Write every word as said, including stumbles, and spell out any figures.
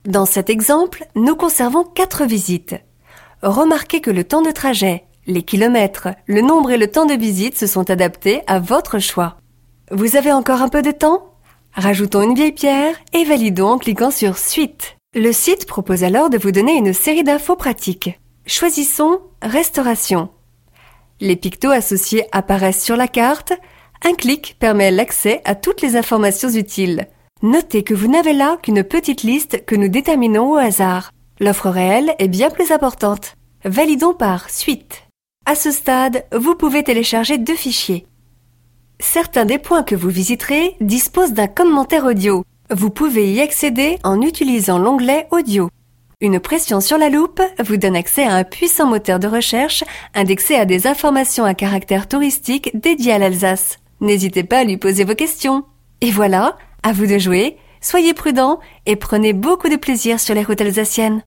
Dans cet exemple, nous conservons quatre visites. Remarquez que le temps de trajet, les kilomètres, le nombre et le temps de visite se sont adaptés à votre choix. Vous avez encore un peu de temps ? Rajoutons une vieille pierre et validons en cliquant sur Suite. Le site propose alors de vous donner une série d'infos pratiques. Choisissons Restauration. Les pictos associés apparaissent sur la carte. Un clic permet l'accès à toutes les informations utiles. Notez que vous n'avez là qu'une petite liste que nous déterminons au hasard. L'offre réelle est bien plus importante. Validons par Suite. À ce stade, vous pouvez télécharger deux fichiers. Certains des points que vous visiterez disposent d'un commentaire audio. Vous pouvez y accéder en utilisant l'onglet Audio. Une pression sur la loupe vous donne accès à un puissant moteur de recherche indexé à des informations à caractère touristique dédiées à l'Alsace. N'hésitez pas à lui poser vos questions. Et voilà, à vous de jouer, soyez prudents et prenez beaucoup de plaisir sur les routes alsaciennes.